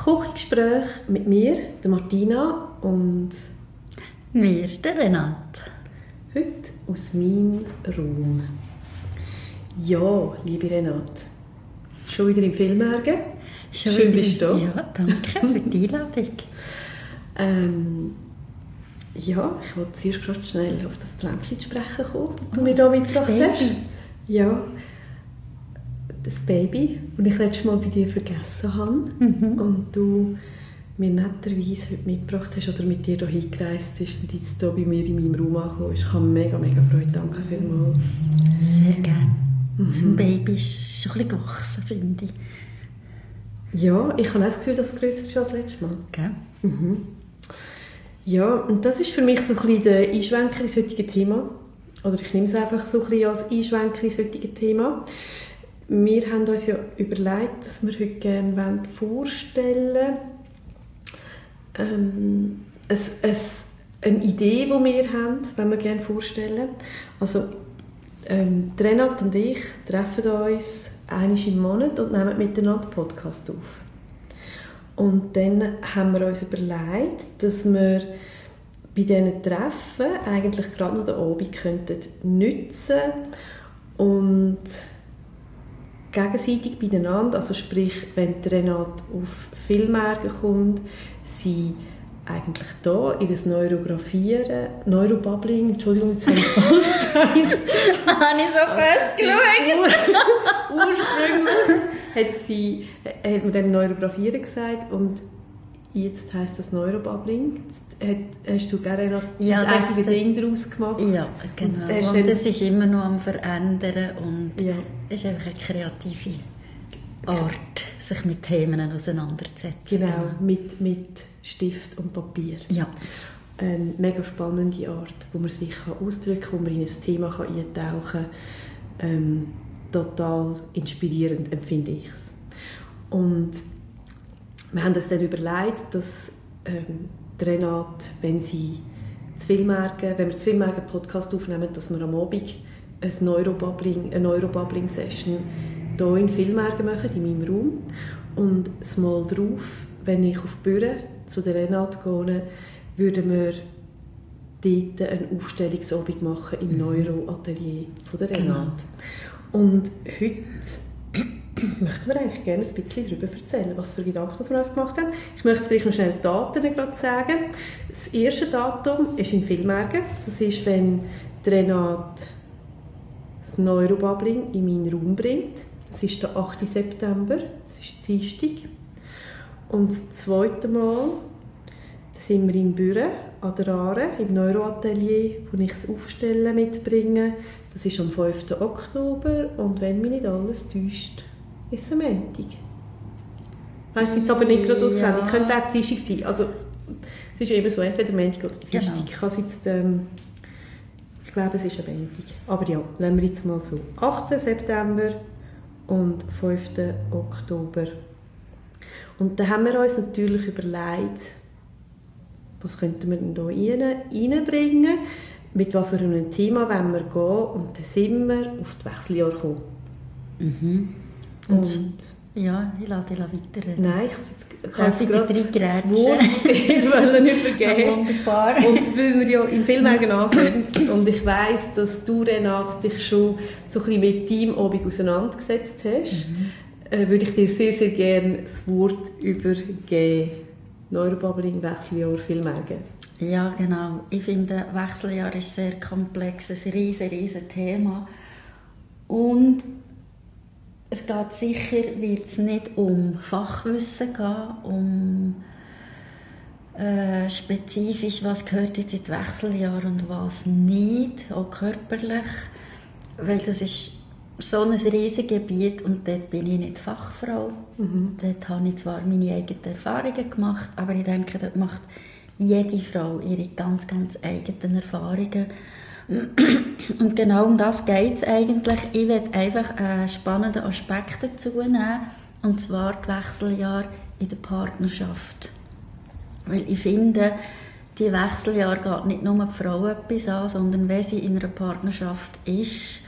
Küchengespräch mit mir, der Martina und mir, der Renate. Heute aus meinem Raum. Ja, liebe Renate, schon wieder im Filmärgen. Schön bist du da. Ja, danke für die Einladung. Ja, ich wollte zuerst gerade schnell auf das Pflänzchen zu sprechen kommen, das du mir hier mitgebracht hast. Ja, das Baby, das ich letztes Mal bei dir vergessen habe und du mir netterweise heute mitgebracht hast oder mit dir hier hingereist bist und jetzt hier bei mir in meinem Raum angekommen ist. Ich habe mega Freude. Danke vielmals. Sehr gerne. Das Baby ist schon ein bisschen gewachsen, finde ich. Ja, ich habe auch das Gefühl, dass es grösser ist als letztes Mal. Okay. Ja, und das ist für mich so ein bisschen der Einschwenker ins heutige Thema. Oder ich nehme es einfach so ein bisschen als Einschwenker ins heutige Thema. Wir haben uns ja überlegt, dass wir heute gerne vorstellen wollen. Eine Idee, die wir haben, wenn wir gerne vorstellen. Also, Renate und ich treffen uns einmal im Monat und nehmen miteinander einen Podcast auf. Und dann haben wir uns überlegt, dass wir bei diesen Treffen eigentlich gerade noch den Abend nutzen und gegenseitig beieinander, also sprich, wenn Renate auf Filmärgen kommt, sie eigentlich da ihr Neurobubbling, Entschuldigung, jetzt habe ich falsch gesagt. Habe ich so festgelegt? Ursprünglich hat man dem Neurografieren gesagt und jetzt heisst das Neurobubbling. Jetzt hast du gerne noch das eigene Ding daraus gemacht. Ja, genau. Und es ist immer noch am Verändern und es ist einfach eine kreative Art, sich mit Themen auseinanderzusetzen. Genau, mit Stift und Papier. Ja. Eine mega spannende Art, wo man sich ausdrücken kann, wo man in ein Thema eintauchen kann. Total inspirierend empfinde ich es. Und wir haben uns dann überlegt, dass Renate, wenn wir zu Filmärgen Podcast aufnehmen, dass wir am Abend eine Neurobubbling-Session hier in Filmärgen machen, in meinem Raum. Und das Mal drauf, wenn ich auf die Bühne zu der Renate gehe, würden wir dort eine Aufstellungsabend machen im Neuroatelier von der Renate. Und heute möchten wir eigentlich gerne ein bisschen darüber erzählen, was für Gedanken wir uns gemacht haben. Ich möchte vielleicht noch schnell die Daten sagen. Das erste Datum ist in Filmärgen. Das ist, wenn Renate das Neurobubbling in meinen Raum bringt. Das ist der 8. September, das ist Dienstag. Und das zweite Mal, da sind wir in Büren an der Aare, im Neuroatelier, wo ich das Aufstellen mitbringe. Das ist am 5. Oktober und wenn mich nicht alles täuscht, ist es am Montag. Ich weiss jetzt aber nicht gerade auswendig. Könnte auch Dienstag sein. Also, es ist eben so, entweder Montag oder Dienstag. Genau. Ich glaube, es ist am Montag. Aber ja, lassen wir jetzt mal so. 8. September und 5. Oktober. Und dann haben wir uns natürlich überlegt, was könnten wir denn hier reinbringen, mit was für einem Thema wollen wir gehen, und dann sind wir auf die Wechseljahre gekommen. Und ja, ich lasse dich weiter. Nein, ich kann jetzt gerade das Wort dir übergeben. Wunderbar. Und weil wir ja im Filmärgen anfangen, und ich weiss, dass du, Renate, dich schon so ein bisschen mit deinem Abend auseinandergesetzt hast, würde ich dir sehr, sehr gerne das Wort übergeben. Neurobubbling, Wechseljahr, Filmärgen. Ja, genau. Ich finde, Wechseljahr ist sehr komplex, ein riesen Thema. Und es geht sicher, wird es nicht um Fachwissen gehen, um spezifisch, was gehört jetzt in die Wechseljahr und was nicht, auch körperlich, weil das ist so ein riesiges Gebiet und dort bin ich nicht Fachfrau. Dort habe ich zwar meine eigenen Erfahrungen gemacht, aber ich denke, dort macht jede Frau ihre ganz eigenen Erfahrungen. Und genau um das geht es eigentlich. Ich will einfach einen spannenden Aspekt dazu nehmen, und zwar die Wechseljahre in der Partnerschaft. Weil ich finde, die Wechseljahre geht nicht nur die Frau etwas an, sondern wenn sie in einer Partnerschaft ist,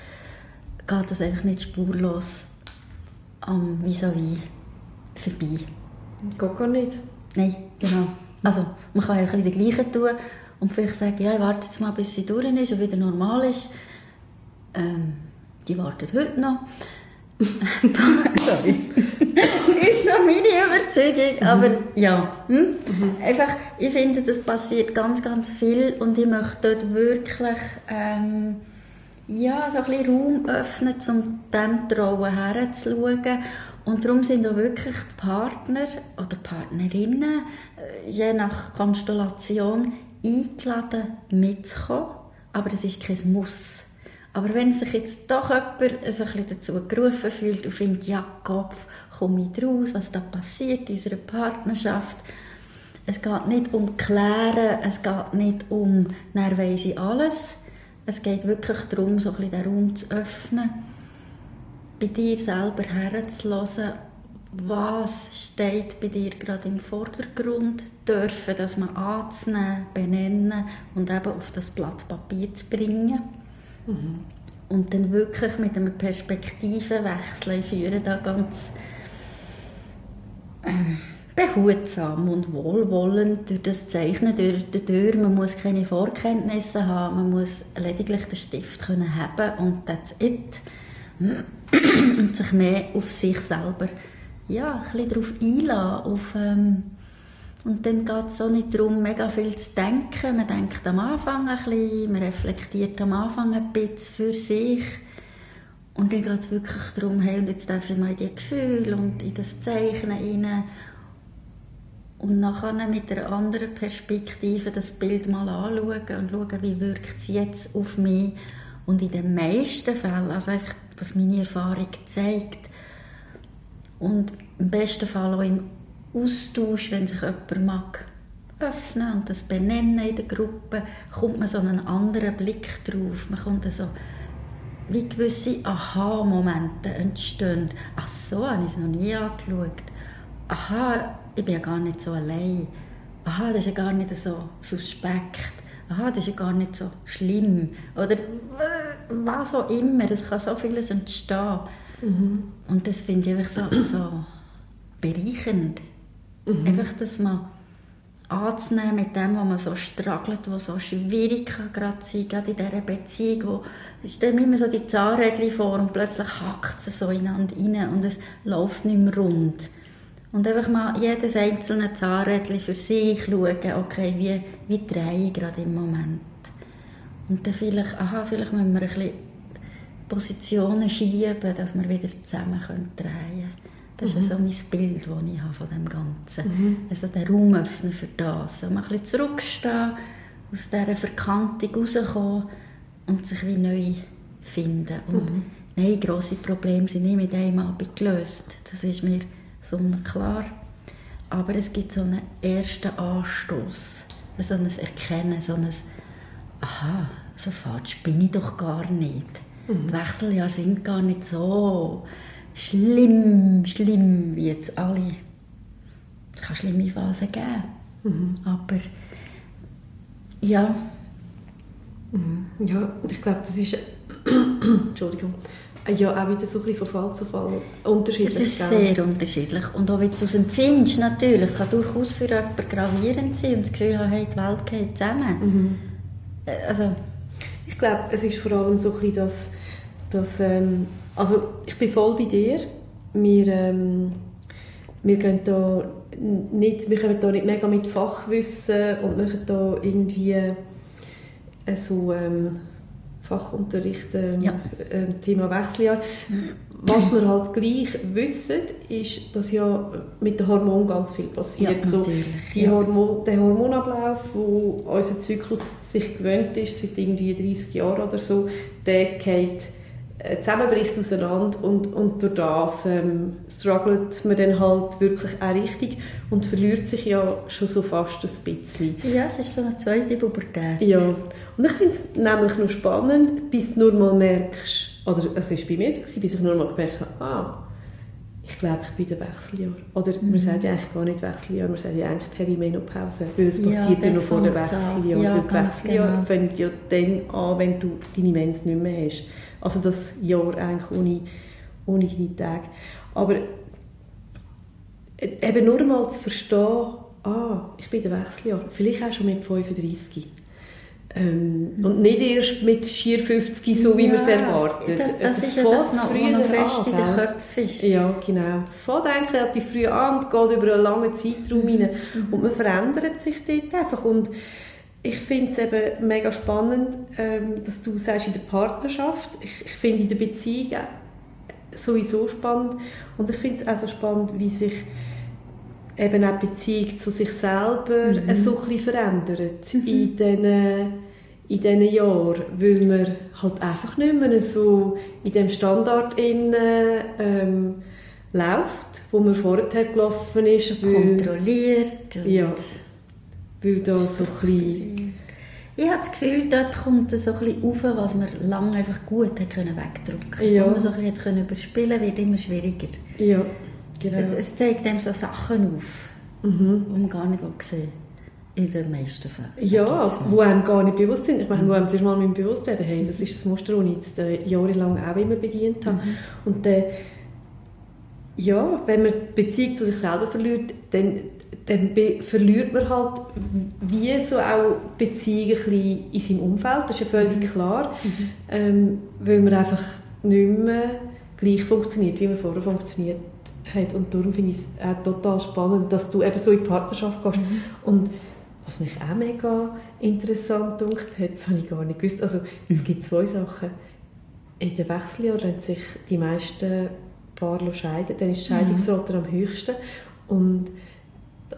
geht das einfach nicht spurlos am vis-à-vis vorbei. Geht gar nicht. Nein, genau. Also man kann ja ein bisschen das Gleiche tun und vielleicht sagen, ja, ich warte jetzt mal, bis sie durch ist und wieder normal ist. Die wartet heute noch. Sorry. Ist so meine Überzeugung, aber ja. Einfach, ich finde, das passiert ganz, ganz viel und ich möchte dort wirklich so ein bisschen Raum öffnen, um dem Trauen herzuschauen. Und darum sind auch wirklich die Partner oder Partnerinnen, je nach Konstellation, eingeladen mitzukommen. Aber es ist kein Muss. Aber wenn sich jetzt doch jemand so ein bisschen dazu gerufen fühlt und findet, ja, Kopf, komme ich raus, was da passiert in unserer Partnerschaft. Es geht nicht um Klären, es geht nicht um, dann weiss ich alles. Es geht wirklich darum, so ein bisschen den Raum zu öffnen, bei dir selber herzulassen, was steht bei dir gerade im Vordergrund, dürfen das mal anzunehmen, benennen und eben auf das Blatt Papier zu bringen. Und dann wirklich mit einem Perspektivenwechsel führen, da ganz behutsam und wohlwollend durch das Zeichnen durch. Man muss keine Vorkenntnisse haben, man muss lediglich den Stift können haben und that's it. Und sich mehr auf sich selber ein bisschen darauf einlassen. Und dann geht es auch nicht darum, mega viel zu denken. Man denkt am Anfang ein bisschen, man reflektiert am Anfang ein bisschen für sich. Und dann geht es wirklich darum, hey, und jetzt darf ich mal in die Gefühle und in das Zeichnen rein. Und nachher mit einer anderen Perspektive das Bild mal anschauen und schauen, wie wirkt es jetzt auf mich. Und in den meisten Fällen, also was meine Erfahrung zeigt, und im besten Fall auch im Austausch, wenn sich jemand mag öffnen und das benennen in der Gruppe, kommt man so einen anderen Blick drauf. Man kommt so, wie gewisse Aha-Momente entstehen. Ach so, habe ich es noch nie angeschaut. Aha, ich bin ja gar nicht so allein. Aha, das ist ja gar nicht so suspekt. Aha, das ist ja gar nicht so schlimm. Oder was auch immer, das kann so vieles entstehen. Und das finde ich einfach so bereichernd. Einfach das mal anzunehmen mit dem, was man so struggelt, was so schwierig kann gerade sein, gerade in dieser Beziehung, wo ich stelle mir immer so die Zahnrädchen vor und plötzlich hackt es so ineinander rein und es läuft nicht mehr rund. Und einfach mal jedes einzelne Zahnrädchen für sich schauen, okay, wie drehe ich gerade im Moment. Und dann vielleicht müssen wir ein bisschen Positionen schieben, dass wir wieder zusammen drehen können. Das ist so mein Bild, das ich habe von dem Ganzen. Also den Raum öffnen für das. Und mal ein bisschen zurückstehen, aus dieser Verkantung rauskommen und sich wie neu finden. Und nein, grosse Probleme sind nicht mit einem Abend gelöst. Das ist mir sonnenklar. Aber es gibt so einen ersten Anstoß, so ein Erkennen, so ein «Aha, so falsch bin ich doch gar nicht». Die Wechseljahre sind gar nicht so schlimm, wie jetzt alle. Es kann schlimme Phasen geben. Aber ja. Ja, und ich glaube, das ist Entschuldigung. Ja, auch wieder so ein bisschen von Fall zu Fall unterschiedlich. Es ist sehr unterschiedlich. Und auch wie du es empfindest, natürlich. Es kann durchaus für jemanden gravierend sein und das Gefühl haben, hey, die Welt geht zusammen. Also, ich glaube, es ist vor allem so ein bisschen also ich bin voll bei dir. Wir kommen da nicht mega mit Fachwissen und machen da irgendwie so Fachunterricht Thema Wechseljahr. Was wir halt gleich wissen, ist, dass ja mit den Hormonen ganz viel passiert. Ja, so, der Hormonablauf, wo unser Zyklus sich gewöhnt ist, seit irgendwie 30 Jahren oder so, der geht zusammenbricht auseinander und durch das struggelt man dann halt wirklich auch richtig und verliert sich ja schon so fast ein bisschen. Ja, es ist so eine zweite Pubertät. Ja, und ich finde es nämlich noch spannend, bis du nur mal merkst, oder es war bei mir so, bis ich nur mal gemerkt habe, ich glaube, ich bin in der Wechseljahr. Oder man sagt ja eigentlich gar nicht Wechseljahr, man sagt ja eigentlich Perimenopause, weil es passiert ja noch vor dem Wechseljahr. Ja, weil die Wechseljahr fängt ja dann an, wenn du deine Mens nicht mehr hast. Also das Jahr eigentlich ohne deine Tage. Aber eben nur mal zu verstehen, ich bin in den Wechseljahren, vielleicht auch schon mit 35. Und nicht erst mit schier 50, so wie man es erwartet. Das ist ja das, was noch fest in den Köpfen ist. Ja, genau. Das fängt eigentlich relativ früh an und geht über einen langen Zeitraum hinein. Und man verändert sich dort einfach. Und ich finde es eben mega spannend, dass du sagst, in der Partnerschaft. Ich finde in der Beziehung sowieso spannend. Und ich finde es auch so spannend, wie sich eben auch die Beziehung zu sich selber so ein bisschen verändert in diesen Jahren, weil man halt einfach nicht mehr so in dem Standard läuft, wo man vorher gelaufen ist. Kontrolliert. Ja, weil da so ein bisschen... Ich habe das Gefühl, dort kommt so ein bisschen rauf, was man lange einfach gut wegdrücken konnte. Ja. Wo man so ein bisschen überspielen wird immer schwieriger. Ja, genau. Es zeigt einem so Sachen auf, die man gar nicht sehen will. In den meisten Fällen. Ja, wo einem gar nicht bewusst sind. Ich meine, wo einem zuerst mal bewusst werden, hey, das ist das Muster, das ich jetzt jahrelang auch immer bedient habe. Und dann, ja, wenn man die Beziehung zu sich selber verliert, dann verliert man halt wie so auch Beziehungen ein bisschen in seinem Umfeld. Das ist ja völlig klar. Weil man einfach nicht mehr gleich funktioniert, wie man vorher funktioniert hat. Und darum finde ich es auch total spannend, dass du eben so in die Partnerschaft gehst. Und was mich auch mega interessant gedacht hat, das habe ich gar nicht gewusst. Also, es gibt zwei Sachen. In den Wechseljahren, wenn sich die meisten Paare scheiden, dann ist die Scheidungsrate am höchsten. Und die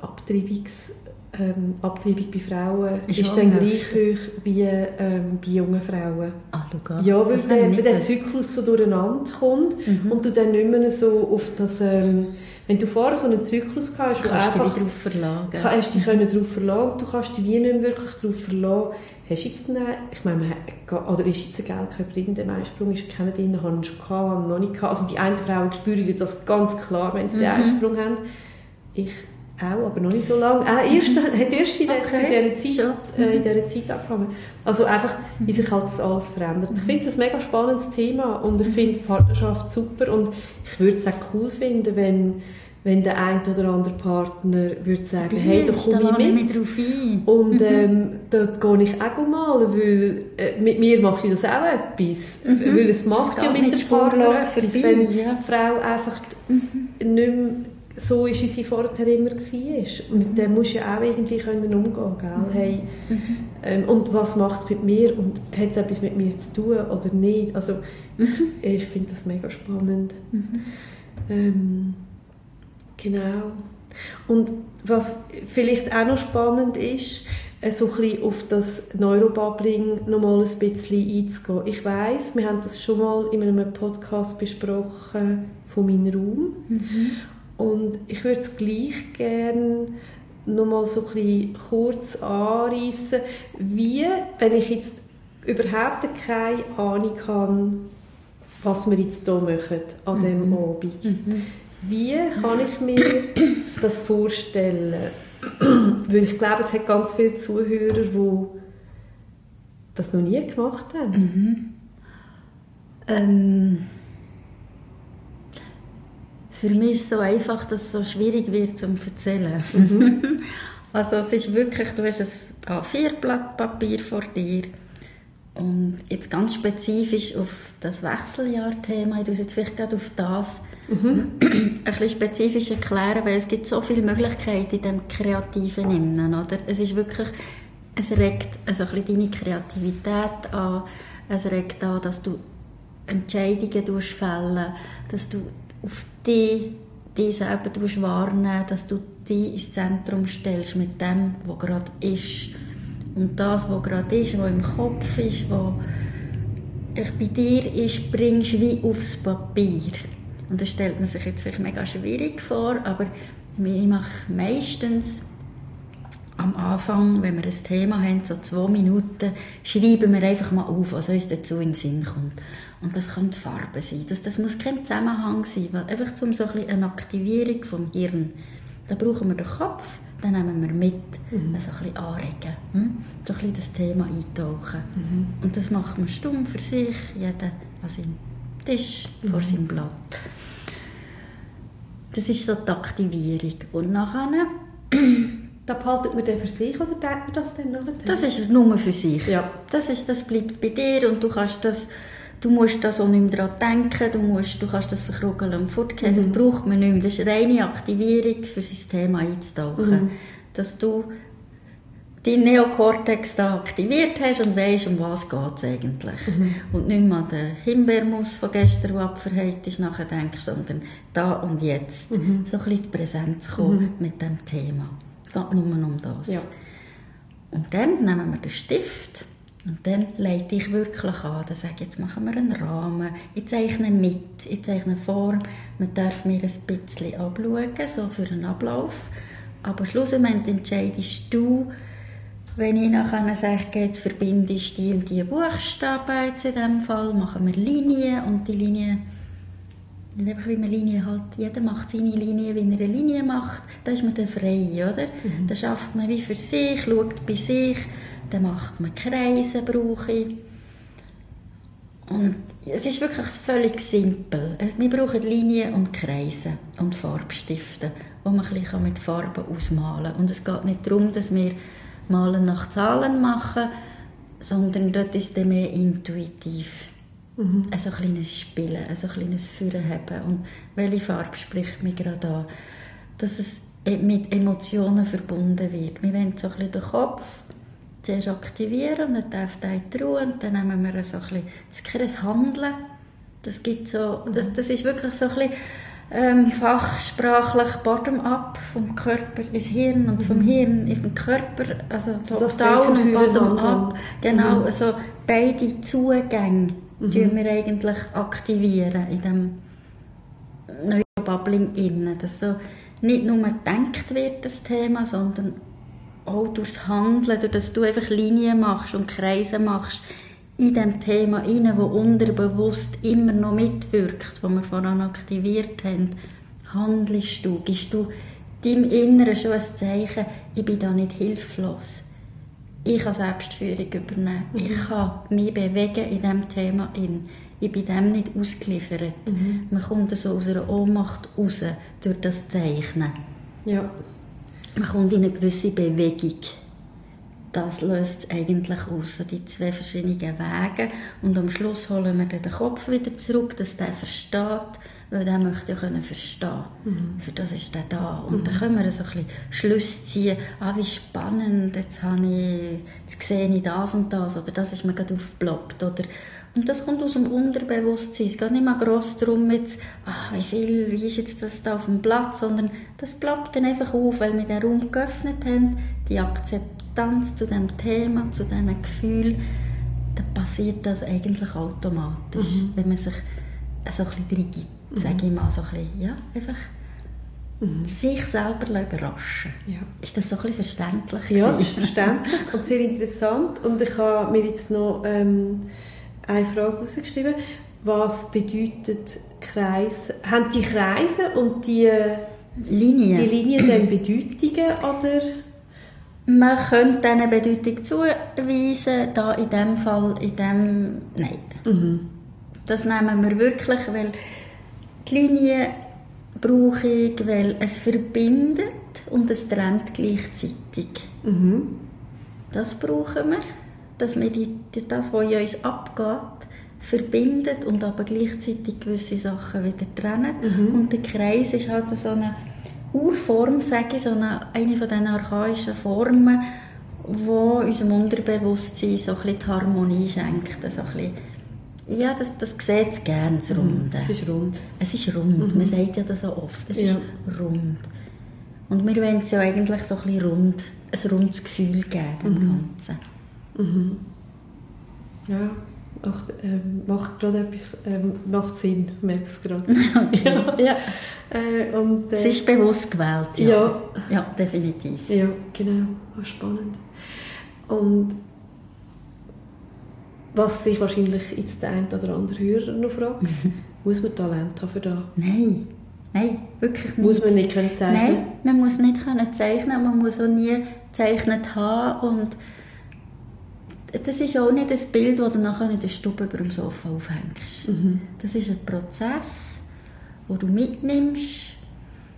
Abtreibung bei Frauen ist dann gleich hoch wie bei jungen Frauen. Ja, weil der Zyklus so durcheinander kommt und du dann nicht mehr so auf das... wenn du vorher so einen Zyklus hast, kannst du dich darauf verlassen. Kannst dich darauf verlassen, du kannst dich wie nicht mehr wirklich darauf verlassen. Hast jetzt ich meine, oder ist jetzt ein Geldkörper, irgendein Eisprung ist, kennen die, haben schon gehabt, haben noch nicht gehabt. Also die einen Frauen spüren das ganz klar, wenn sie den Eisprung haben. Ich auch, aber noch nicht so lange. Erst in dieser Zeit angefangen. Also einfach, wie sich halt das alles verändert. Ich finde es ein mega spannendes Thema und ich finde die Partnerschaft super und ich würde es auch cool finden, wenn der ein oder andere Partner würde sagen, hey, da komme ich mit drauf ein. Und dort gehe ich auch mal, weil mit mir macht das auch etwas. Weil es macht ja mit der Partner etwas, wenn die Frau einfach nicht mehr so ist, wie sie vorher immer war. Und mit dem musst du ja auch irgendwie umgehen können. Hey, und was macht es mit mir? Und hat es etwas mit mir zu tun oder nicht? Also, ich finde das mega spannend. Genau. Und was vielleicht auch noch spannend ist, so ein bisschen auf das Neurobubbling noch mal ein bisschen einzugehen. Ich weiss, wir haben das schon mal in einem Podcast besprochen von meinem Raum. Und ich würde es gleich gerne noch mal so ein bisschen kurz anreissen, wie, wenn ich jetzt überhaupt keine Ahnung habe, was wir jetzt hier machen an diesem Abend. Wie kann ich mir das vorstellen? Weil ich glaube, es hat ganz viele Zuhörer, die das noch nie gemacht haben. Für mich ist es so einfach, dass es so schwierig wird zum Erzählen. Also es ist wirklich, du hast ein A4-Blatt Papier vor dir und jetzt ganz spezifisch auf das Wechseljahr-Thema, ich tue jetzt vielleicht gerade auf das ein bisschen spezifisch erklären, weil es gibt so viele Möglichkeiten in dem Kreativen innen, oder? Es ist wirklich, es regt also ein bisschen deine Kreativität an, es regt an, dass du Entscheidungen fällen, dass du auf dich selber wahrnehmen, dass du dich ins Zentrum stellst mit dem, was gerade ist. Und das, was gerade ist, was im Kopf ist, was bei dir ist, bringst du wie aufs Papier. Und das stellt man sich jetzt vielleicht mega schwierig vor, aber ich mache meistens am Anfang, wenn wir ein Thema haben, so 2 Minuten, schreiben wir einfach mal auf, was uns dazu in den Sinn kommt. Und das kann die Farbe sein. Das muss kein Zusammenhang sein, weil einfach so eine Aktivierung vom Hirn. Da brauchen wir den Kopf, dann nehmen wir mit, also ein bisschen anregen, so ein bisschen das Thema eintauchen. Und das macht man stumm für sich, jeder an seinem Tisch, vor seinem Blatt. Das ist so die Aktivierung. Und nachher... Da behaltet man den für sich oder denkt man das dann nachher? Das ist nur für sich. Ja. Das bleibt bei dir und du musst das auch nicht mehr daran denken, du kannst das verkrugeln und fortgehen. Das braucht man nicht mehr. Das ist eine reine Aktivierung, für sein Thema einzutauchen. Dass du deinen Neokortex da aktiviert hast und weisst, um was geht es eigentlich. Und nicht mehr an den Himbeermus von gestern, der abverheilt ist, nachher denkst, sondern da und jetzt. So ein bisschen in die Präsenz kommen mit dem Thema. Es geht nur um das. Ja. Und dann nehmen wir den Stift und dann leite ich wirklich an. Dann sage ich, jetzt machen wir einen Rahmen. Ich zeichne mit, ich zeichne Form. Man darf mir ein bisschen abschauen, so für einen Ablauf. Aber schlussendlich entscheidest du, wenn ich nachher sage, jetzt verbindest du die und die Buchstaben, jetzt in diesem Fall machen wir Linien und die Linien, einfach wie man Linien hat, jeder macht seine Linie, wie er eine Linie macht, da ist man dann frei, oder? Dann schafft man wie für sich, schaut bei sich, dann macht man Kreise, brauche ich. Und es ist wirklich völlig simpel. Wir brauchen Linien und Kreise und Farbstifte, wo man ein bisschen mit Farben ausmalen kann. Und es geht nicht darum, dass wir Malen nach Zahlen machen, sondern dort ist es mehr intuitiv. Ein so kleines Spielen, ein so kleines Führen haben. Und welche Farbe spricht mir gerade an? Dass es mit Emotionen verbunden wird. Wir wollen so ein bisschen den Kopf zuerst aktivieren und dann darf der in die Ruhe und dann nehmen wir so ein bisschen das Handeln. Das gibt so, das ist wirklich so ein bisschen fachsprachlich bottom-up, vom Körper ins Hirn und vom Hirn ins Körper, also top-down und bottom-up. Genau, also beide Zugänge tun wir eigentlich aktivieren in diesem Neurobubbling innen. Dass so nicht nur gedacht wird, das Thema, sondern auch durchs Handeln, durch das du einfach Linien machst und Kreise machst, in dem Thema rein, wo unterbewusst immer noch mitwirkt, das wir vorhin aktiviert haben, handelst du, gibst du deinem Inneren schon ein Zeichen, ich bin da nicht hilflos. Ich kann Selbstführung übernehmen. Ich kann mich bewegen in diesem Thema. Ich bin dem nicht ausgeliefert. Man kommt so aus einer Ohnmacht raus durch das Zeichnen. Ja. Man kommt in eine gewisse Bewegung. Das löst es eigentlich aus, so die zwei verschiedenen Wege. Und am Schluss holen wir den Kopf wieder zurück, dass der versteht, weil der möchte ja verstehen. Für das ist der da. Und dann können wir so ein bisschen Schlüsse ziehen. Wie spannend, jetzt sehe ich das und das, oder das ist mir gerade aufgeploppt, oder. Und das kommt aus dem Unterbewusstsein. Es geht nicht mehr gross darum, jetzt, wie ist jetzt das da auf dem Blatt, sondern das ploppt dann einfach auf, weil wir den Raum geöffnet haben, die Akzeptanz zu dem Thema, zu diesen Gefühlen, dann passiert das eigentlich automatisch, wenn man sich so ein bisschen reingibt, sage ich mal, so ein bisschen, ja, einfach sich selber überraschen. Ja. Ist das so ein bisschen verständlich? Ja, es ist verständlich und sehr interessant. Und ich habe mir jetzt noch eine Frage herausgeschrieben. Was bedeutet Kreis? Haben die Kreise und die Linien dann Bedeutungen, oder? Man könnte diesen Bedeutung zuweisen, da in diesem Fall, nein. Das nehmen wir wirklich, weil die Linie brauche ich, weil es verbindet und es trennt gleichzeitig. Das brauchen wir, dass wir das, was in uns abgeht, verbindet und aber gleichzeitig gewisse Sachen wieder trennen. Und der Kreis ist halt so eine Urform, sage ich, eine von diesen archaischen Formen, die unserem Unterbewusstsein so ein bisschen die Harmonie schenkt. So ein bisschen, ja, das sieht es gerne, das Runde. Es ist rund. Es ist rund, man sagt ja das so oft, es ist rund. Und wir wollen es ja eigentlich so ein bisschen ein rundes Gefühl geben, dem Ganzen. Ja, macht gerade etwas, macht Sinn, merke es gerade. Okay. Ja. Es ist bewusst gewählt, ja. Ja, definitiv. Ja, genau, spannend. Und was sich wahrscheinlich jetzt der eine oder andere Hörer noch fragt, muss man Talent haben für das? Nein, wirklich nicht. Muss man nicht zeichnen? Nein, man muss nicht zeichnen, man muss auch nie gezeichnet haben. Und das ist auch nicht das Bild, das du nachher in der Stube über dem Sofa aufhängst. Das ist ein Prozess, den du mitnimmst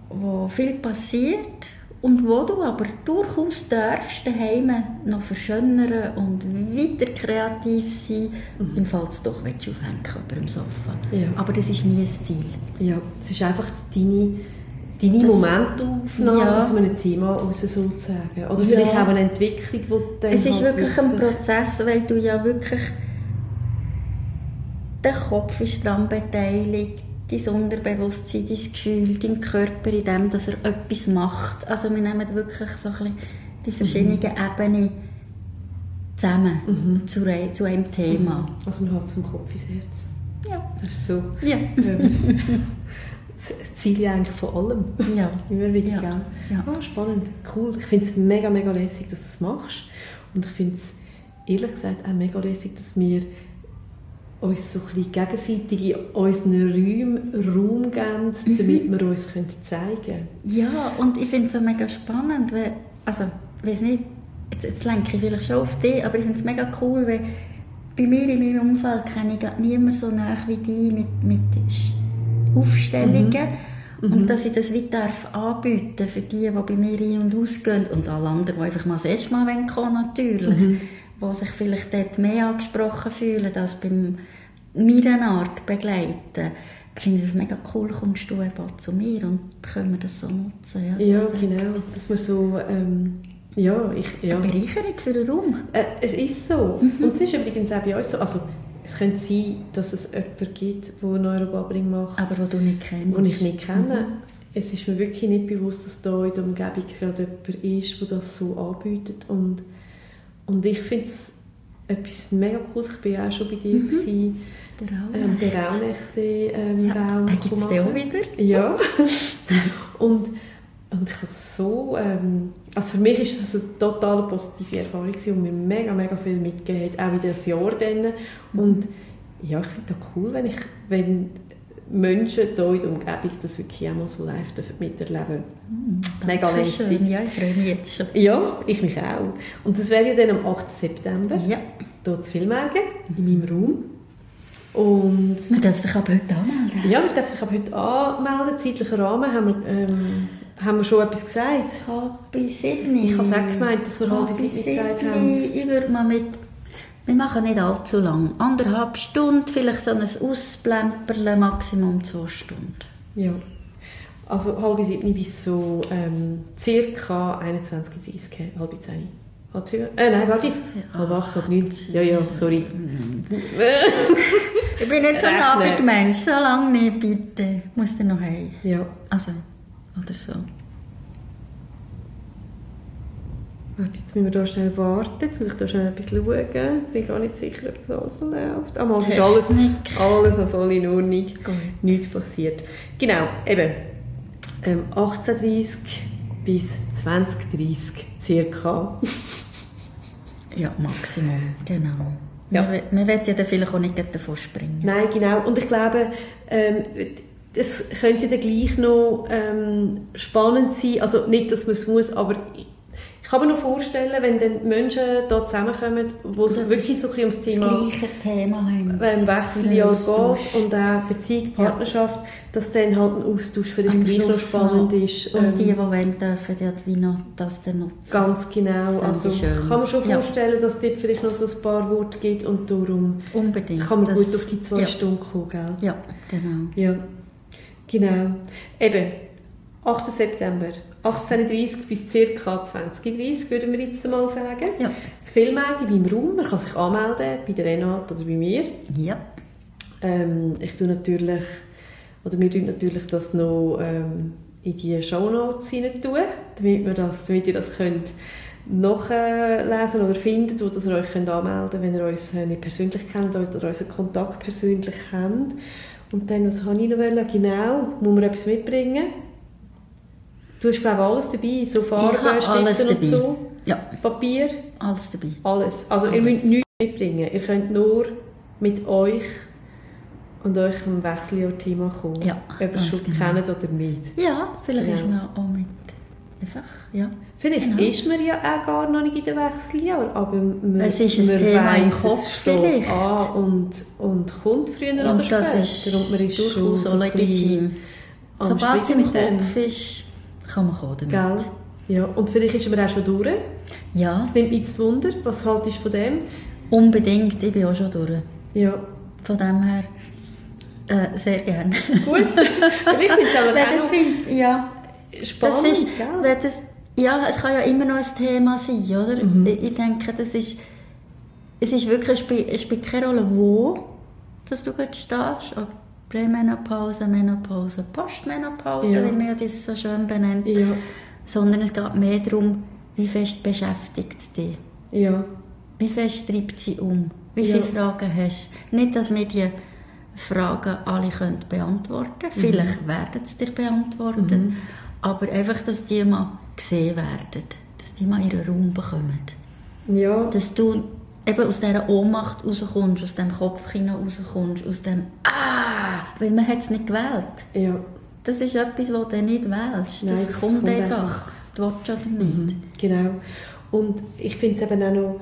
wo viel passiert und wo du aber durchaus darfst daheim noch verschönern und weiter kreativ sein, im Fall du doch aufhängen über dem Sofa. Ja. Aber das ist nie das Ziel. Ja, es ist einfach deine Momentaufnahme aus einem Thema raus, sozusagen. Oder vielleicht auch eine Entwicklung, die dann es ist wirklich ein Prozess, weil du ja wirklich... Der Kopf ist daran beteiligt, dein Unterbewusstsein, dein Gefühl, dein Körper in dem, dass er etwas macht. Also wir nehmen wirklich so ein bisschen die verschiedenen Ebenen zusammen zu einem Thema. Also man hat zum Kopf ins Herz. Ja. Das ist so. Ja. Das Ziel eigentlich von allem. Ja. Immer wieder, Ja. gell? Ja. Ah, spannend, cool. Ich finde es mega, mega lässig, dass du das machst. Und ich finde es ehrlich gesagt auch mega lässig, dass wir uns so ein bisschen gegenseitig in unseren Räumen Raum geben, damit wir uns zeigen können. Ja, und ich finde es auch mega spannend, weil, also, ich weiss nicht, jetzt lenke ich vielleicht schon auf dich, aber ich finde es mega cool, weil bei mir in meinem Umfeld kenne ich niemanden so nah wie dich mit Aufstellungen. Und dass ich das weiter anbieten für die bei mir ein- und ausgehen und alle anderen, die einfach mal das erste Mal kommen wollen, natürlich. Die sich vielleicht dort mehr angesprochen fühlen als bei meiner Art begleiten. Ich finde es mega cool, kommst du eben zu mir und können wir das so nutzen. Ja, genau. Dass man so... Eine Bereicherung für den Raum. Es ist so. Und es ist übrigens auch bei uns so. Also, es könnte sein, dass es jemanden gibt, der Neurobubbling macht. Aber den du nicht kennst. Den ich nicht kenne. Es ist mir wirklich nicht bewusst, dass da in der Umgebung gerade jemand ist, der das so anbietet. Und ich finde es etwas mega Cooles. Ich war ja auch schon bei dir. Der Raunechte Baum. Den gibt es auch wieder. Ja. und ich habe so... also für mich war das eine total positive Erfahrung und mir mega, mega viel mitgegeben hat, auch in das Jahr dann. Und ja, ich finde es cool, wenn Menschen hier in der Umgebung das wirklich auch mal so live miterleben dürfen. Mega lässig. Ja, ich freue mich jetzt schon. Ja, ich mich auch. Und das wäre ja dann am 8. September, hier zu Villmergen, in meinem Raum. Und man darf sich aber heute anmelden. Ja, man darf sich aber heute anmelden. Zeitlicher Rahmen haben wir schon etwas gesagt. 6:30. Ich habe es auch gemeint, dass wir 6:30 gesagt haben. Ich würde mal wir machen nicht allzu lang. 1,5 Stunden, vielleicht so ein Ausplemperle, Maximum 2 Stunden. Ja. Also 6:30 bis so circa 21:30, 6:30. 6:30? Nein, warte jetzt. 7:30, 9. Ja, sorry. Ich bin nicht so ein Abendmensch, so lange nicht, bitte. Ich muss dann noch heim. Ja. Also, oder so. Warte, jetzt müssen wir hier schnell warten. Jetzt muss ich hier schnell etwas schauen. Jetzt bin ich gar nicht sicher, ob das alles so läuft. Aber es ist alles noch voll in Ordnung. Gut. Nichts passiert. Genau, eben 18:30 bis 20:30 circa. Ja, Maximum, genau. Ja. Man will ja dann vielleicht auch nicht davon springen. Nein, genau. Und ich glaube, das könnte dann gleich noch spannend sein. Also nicht, dass man es muss, aber ich kann mir noch vorstellen, wenn dann Menschen hier zusammenkommen, wo es wirklich so ein bisschen ums Thema das gleiche Thema haben. Wechseljahr geht und auch Beziehung, Partnerschaft, dass dann halt ein Austausch für dich gleich noch spannend ist. Und die wollen, dürfen ja wie noch das dann nutzen. Ganz genau. Also kann man schon vorstellen, dass es dort vielleicht noch so ein paar Worte gibt und darum unbedingt. Kann man gut auf die 2 Stunden kommen, gell? Ja, genau. Ja, genau. Eben, 8. September, 18:30 bis ca. 20:30 würden wir jetzt mal sagen. Ja. Das Villmergen beim Raum, man kann sich anmelden, bei der Renate oder bei mir. Ja. Ich tue natürlich, oder wir tun natürlich das noch in die Shownotes hinein tun, damit ihr das könnt nachlesen oder finden, wo ihr euch anmelden könnt, wenn ihr uns nicht persönlich kennt oder unseren Kontakt persönlich kennt. Und dann, was habe ich noch wollen? Genau, muss man etwas mitbringen? Du hast, glaube ich, alles dabei, so Farben, Stifte und so. Ja. Papier. Alles dabei. Alles. Also ihr müsst nichts mitbringen. Ihr könnt nur mit euch und eurem Wechseljahr-Thema kommen. Ja, ob ihr es schon kennt oder nicht. Ja, vielleicht ist man auch mit. Einfach, ja. Vielleicht ist man ja auch gar noch nicht in den Wechseljahr, aber es ist ein Thema im Kopf vielleicht. Und kommt früher oder später. Das ist und man ist durchaus schon so legitim. Sobald es im Kopf ist, kann man kommen damit. Gell? Ja, und vielleicht ist man auch schon durch. Ja. Es nimmt mich zu Wunder. Was haltest du von dem? Unbedingt, ich bin auch schon durch. Ja. Von dem her sehr gerne. Gut. Ich finde es aber auch ja, spannend, das ist, gell? Ja, es kann ja immer noch ein Thema sein, oder? Mhm. Ich denke, es ist wirklich, es spielt keine Rolle, wo dass du gerade stehst, ob Prämenopause, Menopause, Postmenopause, wie man das so schön benennt, sondern es geht mehr darum, wie fest beschäftigt es dich. Ja. Wie fest treibt sie um? Wie viele Fragen hast du? Nicht, dass wir die Fragen alle beantworten können. Vielleicht werden sie dir beantwortet. Aber einfach, dass die mal gesehen werden. Dass die mal ihren Raum bekommen. Ja. Dass du eben aus dieser Ohnmacht rauskommst, aus dem Kopf rauskommst, aus dem weil man hat es nicht gewählt. Ja. Das ist etwas, was du nicht wählst. Nein, das kommt einfach. Du willst oder nicht. Genau. Und ich finde es eben auch noch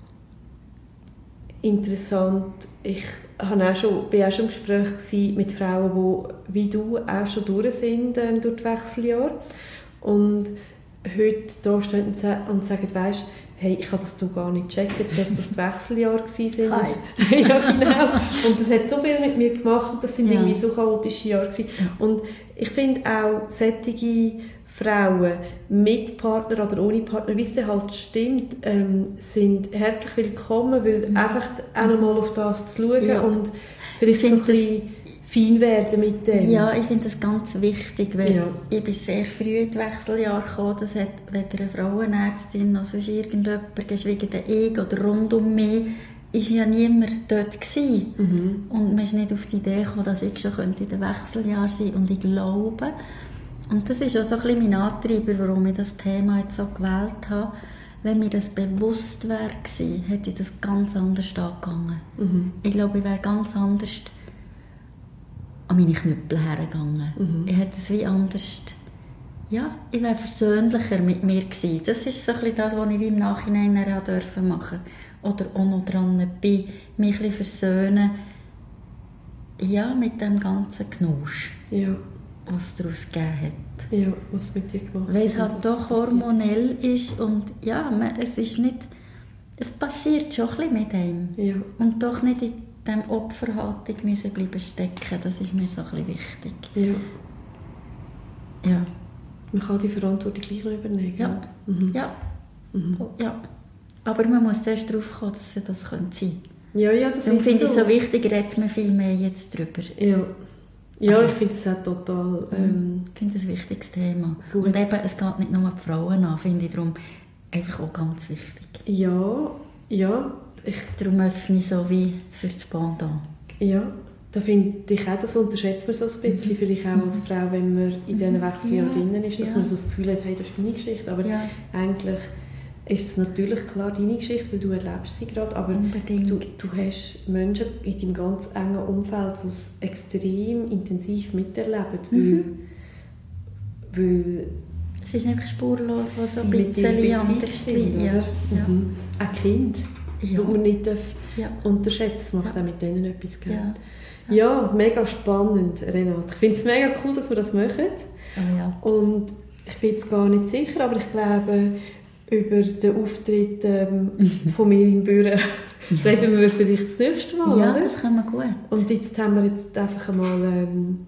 interessant, ich bin auch schon im Gespräch mit Frauen, die wie du auch schon durch sind durch die Wechseljahre. Und heute da stehen und sagen, weisst, hey, ich habe das gar nicht gecheckt, dass das die Wechseljahre waren. Ja, genau. Und das hat so viel mit mir gemacht und das sind irgendwie so chaotische Jahre gewesen. Und ich finde auch solche Frauen mit Partner oder ohne Partner, wie es halt stimmt, sind herzlich willkommen, weil einfach auch nochmal auf das zu schauen und vielleicht so ein bisschen fein werden mit dem. Ja, ich finde das ganz wichtig, weil ich bin sehr früh in die Wechseljahre gekommen. Das hat weder eine Frauenärztin noch sonst irgendjemand, geschweige denn ich oder rund um mich, ist ja niemand dort gewesen. Und man ist nicht auf die Idee gekommen, dass ich schon in den Wechseljahren sein könnte. Und ich glaube, und das ist auch so ein bisschen mein Antreiber, warum ich das Thema jetzt so gewählt habe. Wenn mir das bewusst wäre gewesen, hätte ich das ganz anders angegangen. Ich glaube, ich wäre ganz anders an meine Knüppel hergegangen. Ich hätte es wie anders... Ja, ich wäre versöhnlicher mit mir gewesen. Das ist so ein bisschen das, was ich wie im Nachhinein machen durfte. Oder auch noch dran bin, mich ein bisschen versöhnen. Ja, mit dem ganzen Knusch. Ja. Was es daraus gegeben hat. Ja, was mit dir gemacht hat. Weil es halt doch hormonell ist und ja, es ist nicht... Es passiert schon ein bisschen mit einem. Ja. Und doch nicht in dem Opferhaltung müssen bleiben stecken. Das ist mir so ein bisschen wichtig. Ja. Ja. Man kann die Verantwortung gleich noch übernehmen. Ja. Ja. Ja. Aber man muss zuerst darauf kommen, dass sie das sein können. Ja, ja, das darum finde ich so wichtig, redet man viel mehr jetzt drüber. Ja. Ja, also, ich finde es auch total... Ich finde es ein wichtiges Thema. Gut. Und eben, es geht nicht nur die Frauen an, finde ich darum einfach auch ganz wichtig. Ja, ja. Darum öffne ich so wie für das Pendant. Ja, da finde ich auch, das unterschätzt man so ein bisschen, vielleicht auch als Frau, wenn man in diesen Wechseljahren drin ist, dass man so das Gefühl hat, hey, das ist meine Geschichte, aber eigentlich ist es natürlich klar deine Geschichte, weil du erlebst sie gerade, aber du hast Menschen in deinem ganz engen Umfeld, die es extrem intensiv miterleben, weil es ist einfach spurlos, was so ein bisschen anders ist. Ja. Ein Kind, das man nicht unterschätzen darf, das macht auch mit denen etwas Geld. Ja, mega spannend, Renate. Ich finde es mega cool, dass wir das machen. Und ich bin jetzt gar nicht sicher, aber ich glaube, über den Auftritt von mir im Büro reden wir vielleicht das nächste Mal, ja, oder? Das können wir gut. Und jetzt haben wir jetzt einfach einmal...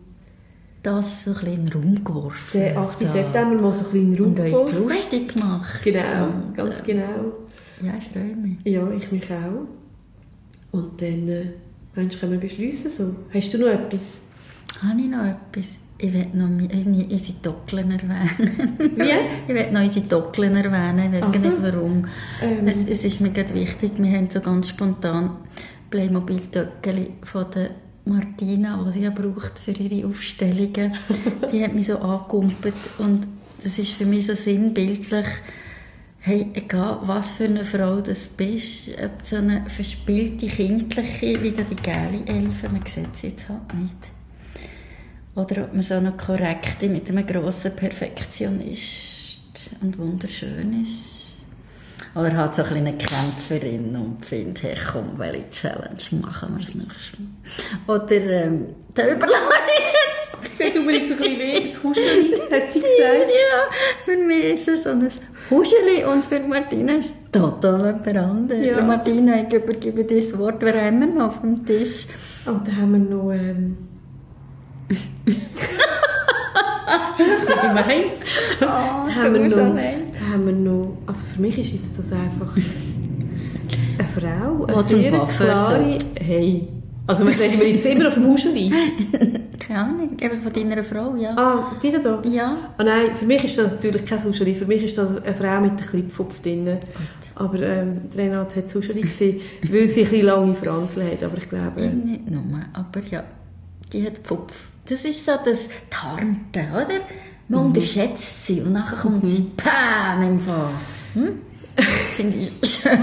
das so ein bisschen in den Raum geworfen. Den 8. September mal so ein bisschen in den Raum geworfen. Und euch lustig gemacht. Genau, ganz genau. Ja, ich freue mich. Ja, ich mich auch. Und dann, meinst du, können wir beschliessen so? Hast du noch etwas? Habe ich noch etwas? Ich will noch unsere Dockeln erwähnen. Wie? Ich will noch unsere Dockeln erwähnen. Ich weiß gar nicht warum. Es ist mir gerade wichtig. Wir haben so ganz spontan Playmobil-Töckchen von der Martina, die sie braucht für ihre Aufstellungen. Die hat mich so angekumpelt. Und das ist für mich so sinnbildlich. Hey, egal was für eine Frau du bist, ob so eine verspielte, kindliche, wie die Gäli-Elfen, man sieht sie jetzt halt nicht. Oder ob man so eine korrekte, mit einem grossen Perfektionist und wunderschön ist. Oder halt so eine Kämpferin und findet, hey komm, welche Challenge machen wir das nächste Mal. Oder, da überlege ich jetzt. Das tut mir jetzt ein bisschen weh. Das Huscheli, hat sie gesagt. Ja, für mich ist es so ein Huscheli und für Martina ist es total etwas anderes. Ja. Martina, ich übergebe dir das Wort, wer haben wir noch auf dem Tisch? Und dann haben wir noch... das ist ein gemein. Oh, haben wir noch... Also für mich ist jetzt das einfach eine Frau, eine zum sehr Waffen klare... Hey, also reden wir jetzt immer auf dem Huscheli? Keine Ahnung, einfach von deiner Frau, ja. Ah, die da? Ja. Ah nein, für mich ist das natürlich kein Huscheli. Für mich ist das eine Frau mit einem Klippfupf drin. Gut. Aber Renate hat das Huscheli gesehen, weil sie ein bisschen lange Franzl hat. Aber ich glaube... Ich nicht nur, aber ja, die hat Pfupf. Das ist so das Tarnte, oder? Man unterschätzt sie und nachher kommt sie PAM im Fall. Finde ich schön.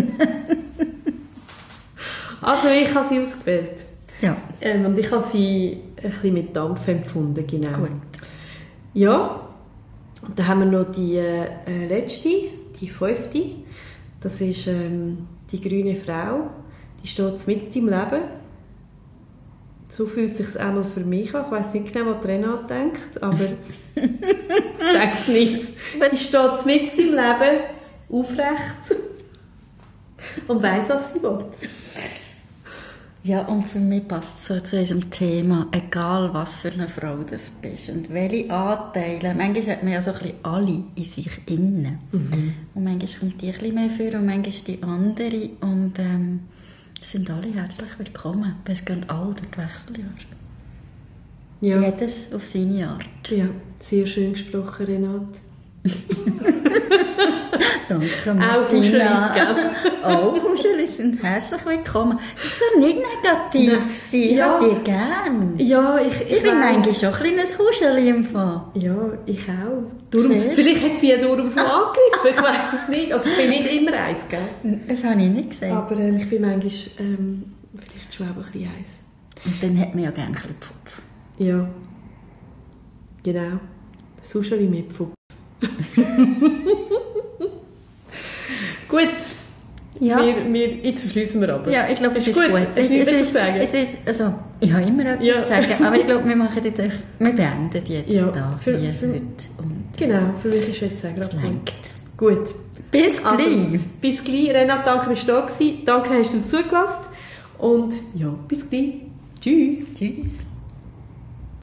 Also ich habe sie ausgewählt. Ja. Und ich habe sie ein bisschen mit Dampf empfunden, genau. Gut. Ja, und dann haben wir noch die letzte, die 5. Das ist die grüne Frau. Die steht mitten im Leben. So fühlt es sich einmal für mich an. Ich weiss nicht genau, was Renate denkt, aber sag es nicht. Die steht mitten im Leben, aufrecht und weiss, was sie will. Ja, und für mich passt es so zu unserem Thema, egal was für eine Frau du bist und welche Anteile. Manchmal hat man ja so ein bisschen alle in sich innen. Und manchmal kommt die ein bisschen mehr vor und manchmal die andere. Und sind alle herzlich willkommen. Es gehen alle durch die Wechseljahre. Ja. Jedes auf seine Art. Ja, sehr schön gesprochen, Renate. Danke, Auch Huschelis, gell? Auch Huschelis sind herzlich willkommen. Das soll nicht negativ sein. Ich Ja. habe die gern. Ja, ich Ich bin weiss. eigentlich schon ein kleines Huscheli im Fall. Ja, ich auch. Darum, Siehst du? vielleicht hat es mich darum so angegriffen, ich weiss es nicht. Also ich bin nicht immer eins, gell? Das habe ich nicht gesehen. Aber ich bin manchmal vielleicht schon auch ein bisschen eins. Und dann hat man ja gerne ein bisschen Pfupf. Ja, genau. Suscheli mit Pfupf. Gut, Ja. jetzt verschließen wir aber. Ja, ich glaube, es ist gut. Hast du nichts mehr zu sagen? Es ist, also, ich habe immer etwas Ja. zu sagen, aber ich glaube, wir machen jetzt einfach, wir beenden jetzt Ja, da für- hier für- heute. Und Genau, für mich ist jetzt auch es gerade lenkt. gut. Bis Also, gleich. bis gleich. Renate, danke, bist du da gewesen. Danke, hast du zugelassen. Und ja, bis gleich. Tschüss. Tschüss.